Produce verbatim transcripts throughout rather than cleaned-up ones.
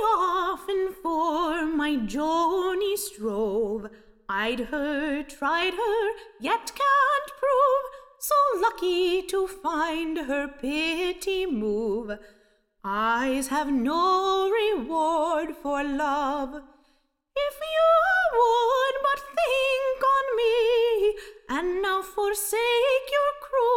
often for my Joni strove. Eyed her, tried her, yet can't prove. So lucky to find her pity move. Eyes have no reward for love. If you would but think on me, and now forsake your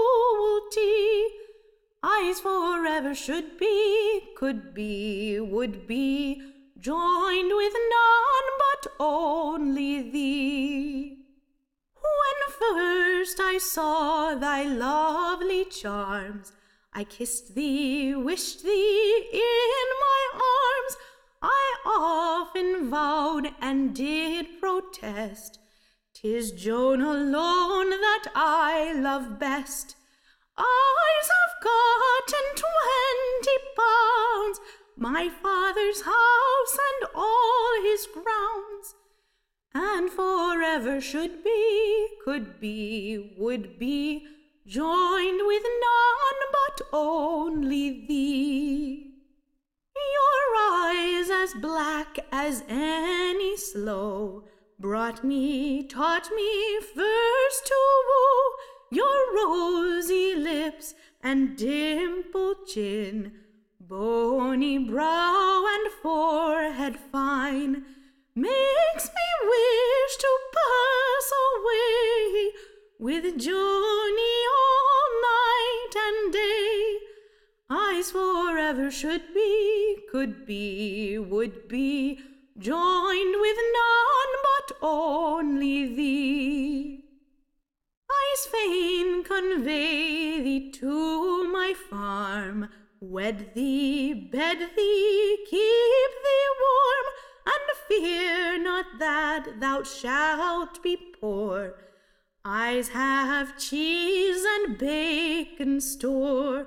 cruelty, eyes forever should be, could be, would be, joined with none but only thee. When first I saw thy lovely charms, I kissed thee, wished thee in my arms. I often vowed and did protest, 'tis Joan alone that I love best. Eyes have gotten twenty pounds, my father's house and all his grounds, and forever should be, could be, would be, joined with none but only thee. Your eyes as black as any sloe brought me, taught me first to woo. Your rosy lips and dimpled chin, bony brow and forehead fine, makes me wish to pass away with Joni all night and day. Eyes forever should be, could be, would be, joined with none but only thee. Eyes fain convey thee to my farm, wed thee, bed thee, keep thee warm, and fear not that thou shalt be poor. Eyes have cheese and bacon store,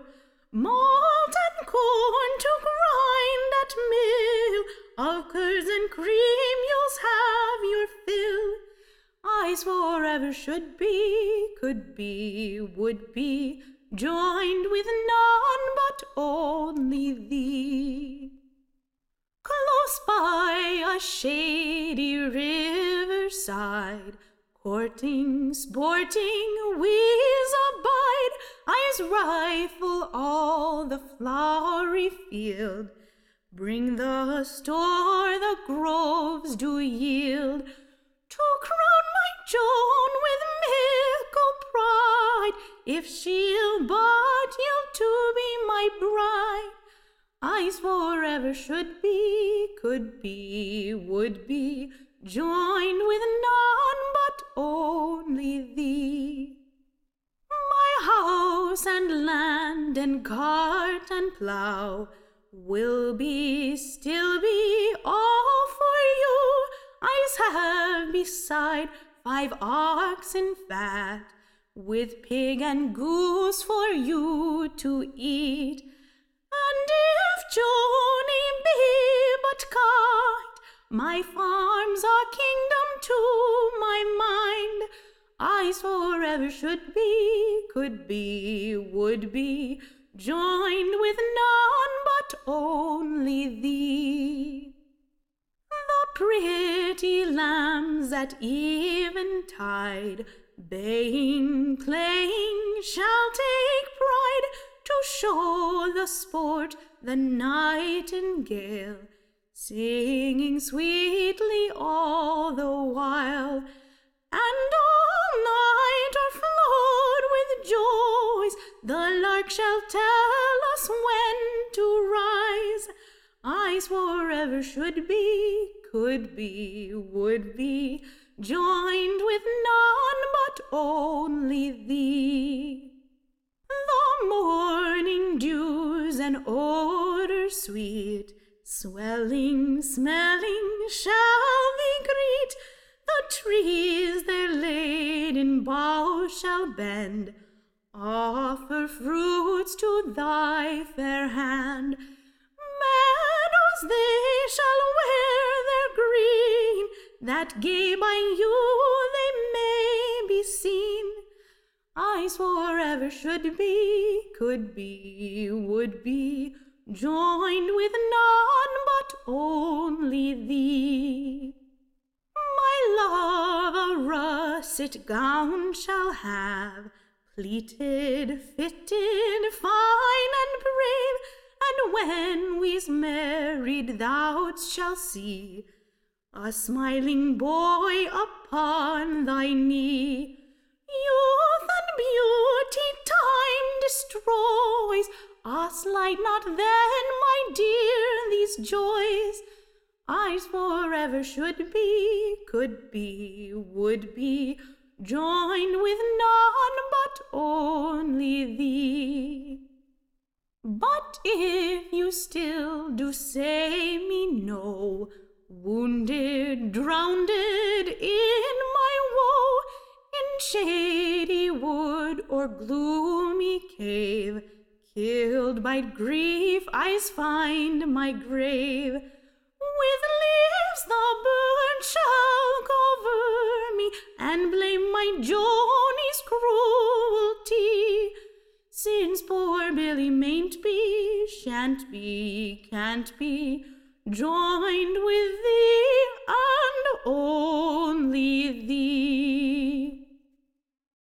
malt and corn to grind at mill, of curds and cream you'll have your fill. Eyes forever should be, could be, would be, joined with none but only thee. Close by a shady riverside, courting, sporting, we's abide. Eyes rifle all the flowery field, bring the store the groves do yield, to crown my Joan with mickle pride, if she'll but yield to be my bride. Eyes forever should be, could be, would be, joined with none but only thee. My house and land and cart and plough will be, still be, all for you. Eyes have beside five oxen fat, with pig and goose for you to eat. And if Joni be but kind, my farms are kingdom to my mind. Eyes forever should be, could be, would be, joined with none but only thee. The pretty lambs at eventide, baying, playing, shall take pride to show the sport the nightingale, singing sweetly all the while, and all night are flowed with joys. The lark shall tell us when to rise. Eyes forever should be, could be, would be, joined with none but only thee. The morning dews and odors sweet, swelling, smelling, shall thee greet. The trees their laden boughs shall bend, offer fruits to thy fair hand. Meadows they shall wear their green, that gay by you they may be seen. Eyes forever should be, could be, would be, joined with none but only thee. My love a russet gown shall have, pleated, fitted, fine and brave, and when we's married thou shalt see a smiling boy upon thy knee. Youth and beauty time destroys, ah, slight not then, my dear, these joys. Ours forever should be, could be, would be, joined with none but only thee. But if you still do say me no, wounded, drowned in my woe, in shady wood or gloomy cave, killed by grief I's find my grave. With leaves the bird shall cover me, and blame my Johnny's cruelty, since poor Billy mayn't be, shan't be, can't be, joined with thee and only thee.